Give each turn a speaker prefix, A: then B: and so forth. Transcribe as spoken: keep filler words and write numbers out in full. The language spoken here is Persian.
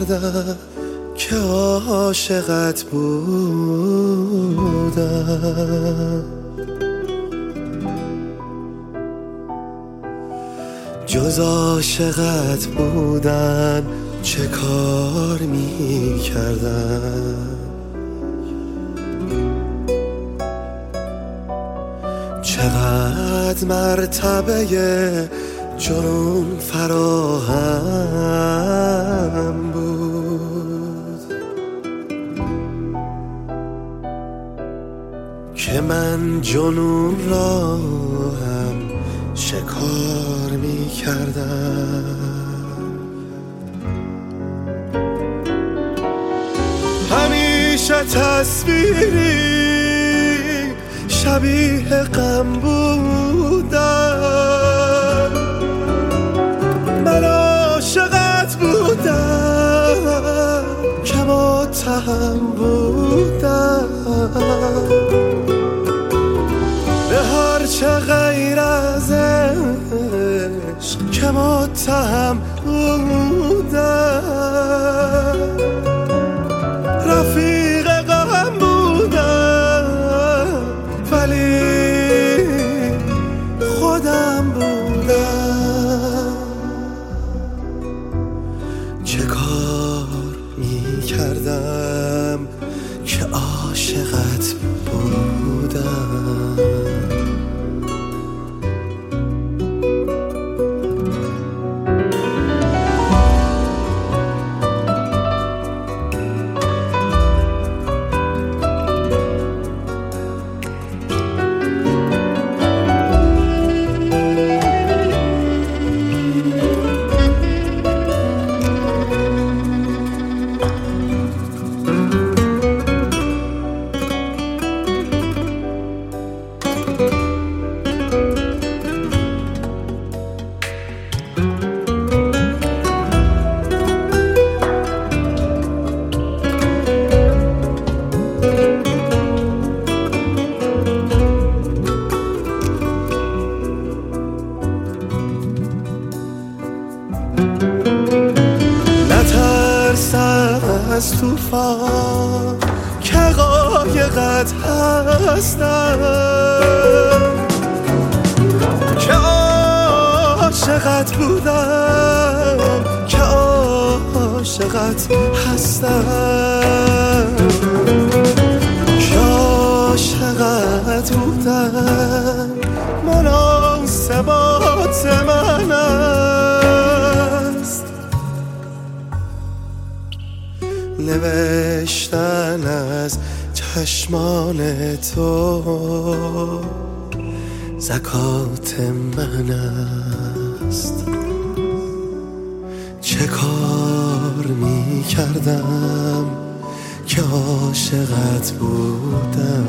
A: کردم که عاشقت بودم. جز عاشقت بودن چه کار می کردم؟ چقدر مرتبه جنون فراهم بود که من جنون را هم شکار می کردم. همیشه تصویری شبیه غم بودم، من عاشقت بودم که متهم بودم به هر چه غیر از عشق که متهم بودم. رفیق غم بودم ولی خودم بودم. چه کار می کردم که عاشقت بودم؟ از توفان که قایقت هستم، که عاشقت بودم، که عاشقت هستم، که عاشقت بودم. مناسبات من است نوشتن از چشمان تو زکات من است. چه کار می کردم که عاشقت بودم؟